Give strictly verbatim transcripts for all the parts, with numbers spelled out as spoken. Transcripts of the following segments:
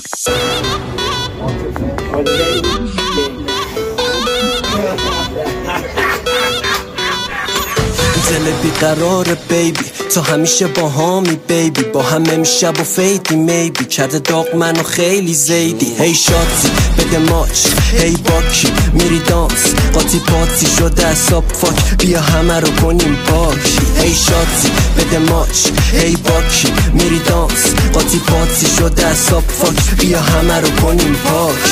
دل بیقرار بیبی تو همیشه با هامی بیبی با هم امشب و فیدی میبی کرده داغ منو خیلی زیدی هی شاتی بده ماچ هی باکی میری دانس قاطی پاتی شده اصاب فاک بیا همه رو کنیم پاک هی شاتی بده ماچ هی باکی میری دانس قاطی پاتی شده اصاب فاک بیا همه رو کنیم پاک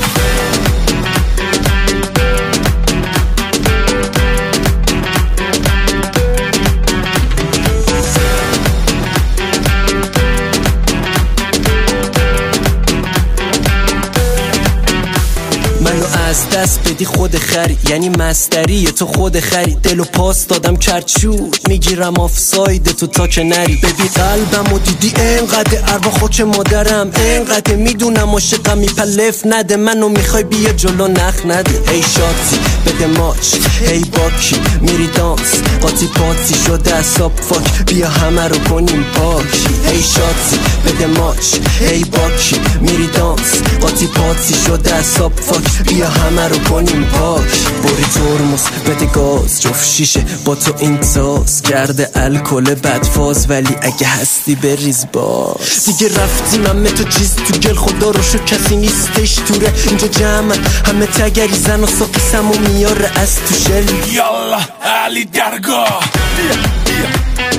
از دست بدی خود خری یعنی مستری تو خود خری دلو پاس دادم کرچود میگیرم آفساید تو تا که نری ببی قلبم و دیدی اینقدر اروا خوچ مادرم اینقدر میدونم عاشقم میپلف نده منو میخوای بیا جلو نخ نده هی شاتی بده ماچ هی باکی میری دانس قاطی پاتی شده اصاب فاک بیا همه رو کنیم پاک هی شاتی بده ماچ هی باکی میری دانس قاطی پاتی شده اصاب فاک بیا همه رو کنیم پاک بری ترمز بده گاز جفت شیشه با تو این تاز کرده الکل بدفاز ولی اگه هستی بریز باز دیگه رفتیم همه تو چیز تو گل خدا رو شو کسی نیستش توره اینجا جمعن همه تگری زن و ساقیسم و میاره از تو شل یالا علی درگاه بیا بیا